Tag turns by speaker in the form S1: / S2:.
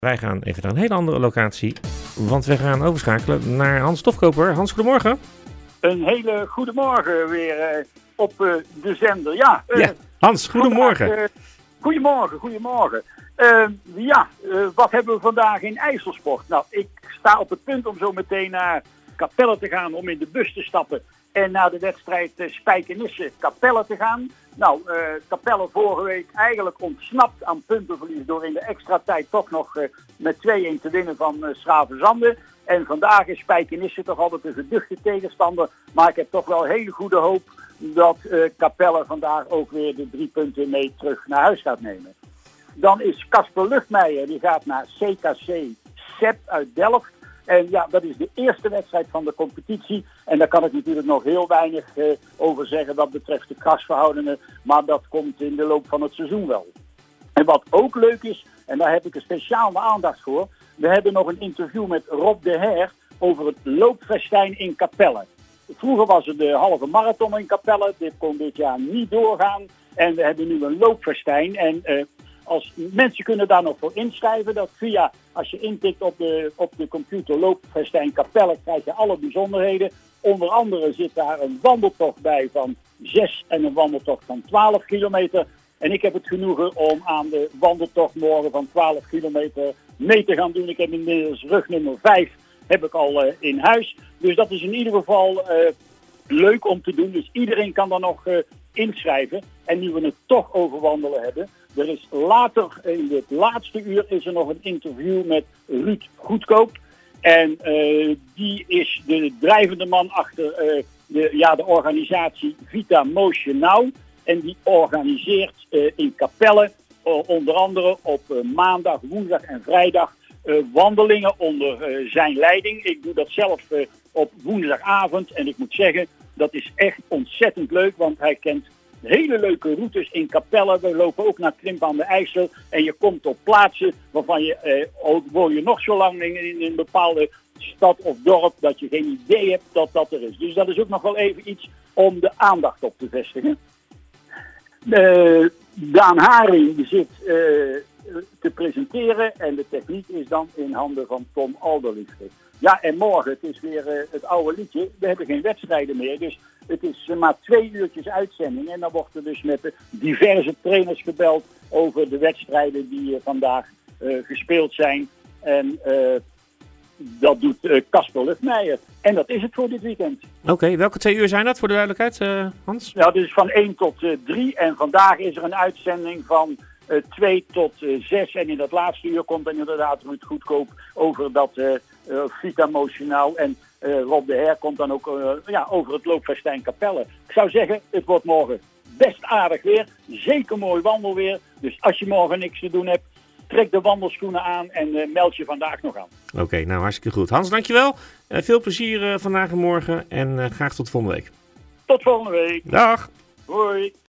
S1: Wij gaan even naar een hele andere locatie, want we gaan overschakelen naar Hans Stofkoper. Hans, goedemorgen.
S2: Een hele goede morgen weer op de zender. Ja,
S1: Hans, goedemorgen.
S2: Goedemorgen. Wat hebben we vandaag in IJsselsport? Nou, ik sta op het punt om zo meteen naar Capelle te gaan om in de bus te stappen en naar de wedstrijd Spijkenisse-Capelle te gaan. Nou, Capelle vorige week eigenlijk ontsnapt aan puntenverlies door in de extra tijd toch nog met 2-1 te winnen van Schravenzande. En vandaag is Spijkenisse toch altijd een geduchte tegenstander. Maar ik heb toch wel hele goede hoop dat Capelle vandaag ook weer de 3 punten mee terug naar huis gaat nemen. Dan is Casper Luchtmeijer, die gaat naar CKC Sepp uit Delft. En ja, dat is de eerste wedstrijd van de competitie. En daar kan ik natuurlijk nog heel weinig over zeggen wat betreft de krasverhoudingen. Maar dat komt in de loop van het seizoen wel. En wat ook leuk is, en daar heb ik een speciale aandacht voor. We hebben nog een interview met Rob de Her over het loopfestijn in Capelle. Vroeger was het de halve marathon in Capelle. Dit kon dit jaar niet doorgaan. En we hebben nu een loopfestijn. En als mensen kunnen daar nog voor inschrijven. Dat via, als je intikt op de computer loopfestijn Capelle, krijg je alle bijzonderheden. Onder andere zit daar een wandeltocht bij van 6 en een wandeltocht van 12 kilometer. En ik heb het genoegen om aan de wandeltocht morgen van 12 kilometer mee te gaan doen. Ik heb inmiddels rug nummer 5 heb ik al in huis. Dus dat is in ieder geval leuk om te doen. Dus iedereen kan daar nog inschrijven. En nu we het toch over wandelen hebben. Er is later, in het laatste uur, is er nog een interview met Ruud Goedkoop. En die is de drijvende man achter de organisatie Vita Motion Now. En die organiseert in Capelle onder andere op maandag, woensdag en vrijdag wandelingen onder zijn leiding. Ik doe dat zelf op woensdagavond en ik moet zeggen, dat is echt ontzettend leuk, want hij kent hele leuke routes in Capelle. We lopen ook naar Krimp aan de IJssel en je komt op plaatsen waarvan je, woon je nog zo lang in een bepaalde stad of dorp, dat je geen idee hebt dat dat er is. Dus dat is ook nog wel even iets om de aandacht op te vestigen. Daan Haring zit te presenteren en de techniek is dan in handen van Tom Alderliefde. Ja, en morgen, het is weer het oude liedje. We hebben geen wedstrijden meer, dus het is maar 2 uurtjes uitzending. En dan wordt er dus met de diverse trainers gebeld over de wedstrijden die vandaag gespeeld zijn. En dat doet Casper Luchtmeijer. En dat is het voor dit weekend.
S1: Oké, welke 2 uur zijn dat voor de duidelijkheid, Hans?
S2: Ja, dus van 1 tot 3. En vandaag is er een uitzending van 2 tot 6. En in dat laatste uur komt dan inderdaad Ruud Goedkoop over dat Vita Motion Now. En Rob de Her komt dan ook over het loopfestijn Capelle. Ik zou zeggen, het wordt morgen best aardig weer. Zeker mooi wandelweer. Dus als je morgen niks te doen hebt, trek de wandelschoenen aan en meld je vandaag nog aan.
S1: Oké, nou hartstikke goed. Hans, dankjewel. Veel plezier vandaag en morgen en graag tot volgende week.
S2: Tot volgende week.
S1: Dag.
S2: Hoi.